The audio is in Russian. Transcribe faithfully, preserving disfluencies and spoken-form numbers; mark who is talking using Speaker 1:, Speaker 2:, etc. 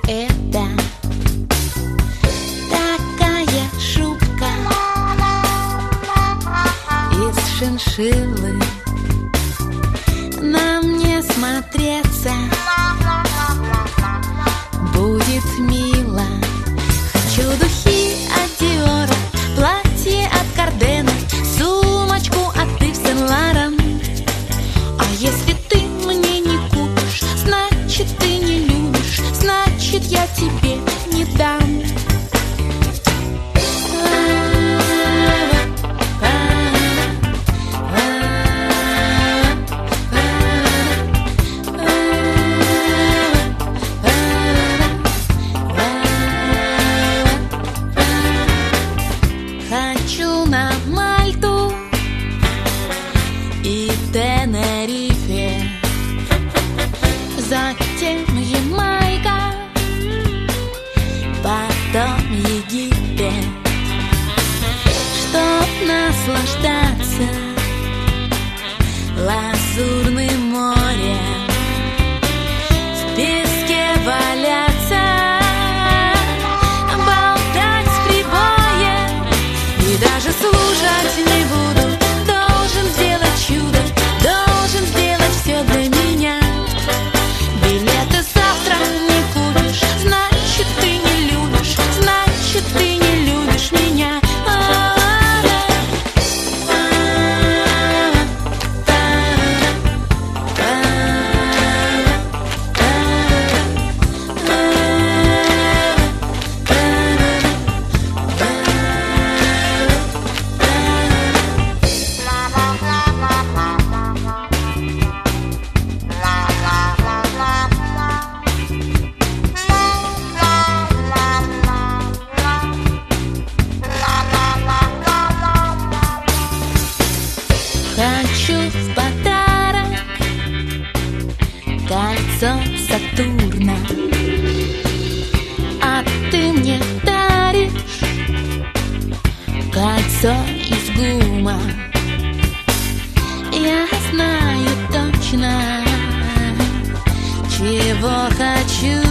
Speaker 1: это такая шубка из шиншиллы. На мне смотреться будет мило. Хочу духи от Диора, платье от Кардена, сумочку от Ив Сен-Лоран. А если ты мне не купишь, значит ты не любишь, значит я тебе не дам. Хочу на Мальту и Тенерифе, затем Ямайка, потом Египет, чтоб наслаждаться лазурным морем, в песке валяться, болтать с прибоем и даже слушать не буду. Должен сделать чудо, должен сделать все для меня. Билеты завтра не купишь, значит ты не любишь, значит ты не любишь меня. Хочу в подарок кольцо Сатурна, а ты мне даришь кольцо из гума. Я знаю точно, чего хочу.